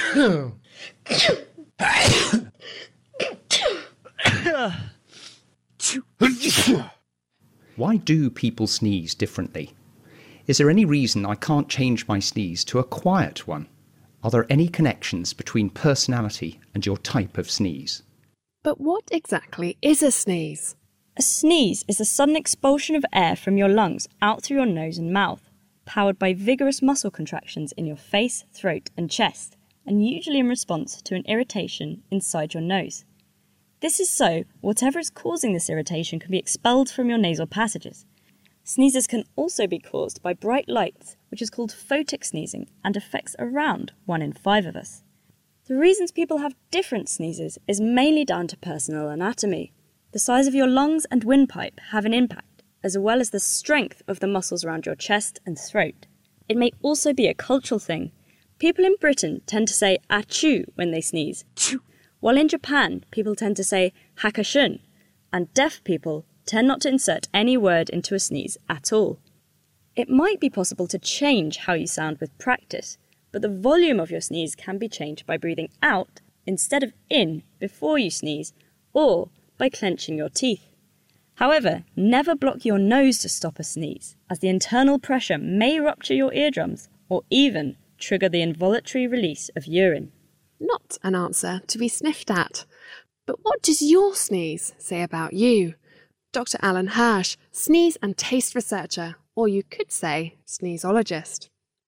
Why do people sneeze differently? Is there any reason I can't change my sneeze to a quiet one? Are there any connections between personality and your type of sneeze? But what exactly is a sneeze? A sneeze is a sudden expulsion of air from your lungs out through your nose and mouth, powered by vigorous muscle contractions in your face, throat and chest, and usually in response to an irritation inside your nose. This is so whatever is causing this irritation can be expelled from your nasal passages. Sneezes can also be caused by bright lights, which is called photic sneezing and affects around 1 in 5 of us. The reasons people have different sneezes is mainly down to personal anatomy. The size of your lungs and windpipe have an impact, as well as the strength of the muscles around your chest and throat. It may also be a cultural thing. People in Britain tend to say achoo when they sneeze, while in Japan people tend to say hakashun, and deaf people tend not to insert any word into a sneeze at all. It might be possible to change how you sound with practice, but the volume of your sneeze can be changed by breathing out instead of in before you sneeze, or by clenching your teeth. However, never block your nose to stop a sneeze, as the internal pressure may rupture your eardrums or even trigger the involuntary release of urine. Not an answer to be sniffed at. But what does your sneeze say about you? Dr. Alan Hirsch, sneeze and taste researcher, or you could say sneezologist.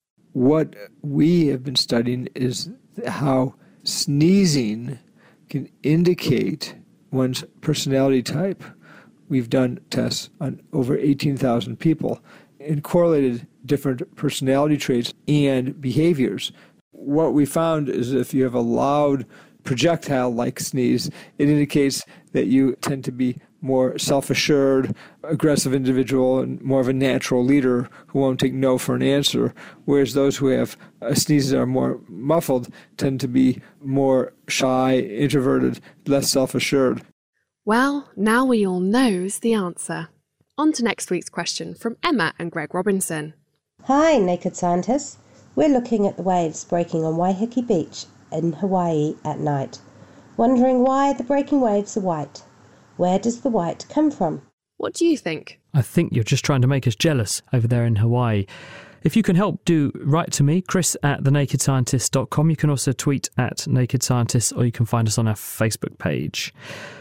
What we have been studying is how sneezing can indicate one's personality type. We've done tests on over 18,000 people and correlated different personality traits and behaviors. What we found is if you have a loud projectile-like sneeze, it indicates that you tend to be more self-assured, aggressive individual, and more of a natural leader who won't take no for an answer, whereas those who have sneezes that are more muffled tend to be more shy, introverted, less self-assured. Well, now we all knows the answer. On to next week's question from Emma and Greg Robinson. Hi, Naked Scientists. We're looking at the waves breaking on Waiheke Beach in Hawaii at night, wondering why the breaking waves are white. Where does the white come from? What do you think? I think you're just trying to make us jealous over there in Hawaii. If you can help, do write to me, chris@thenakedscientist.com. You can also tweet at Naked Scientists, or you can find us on our Facebook page.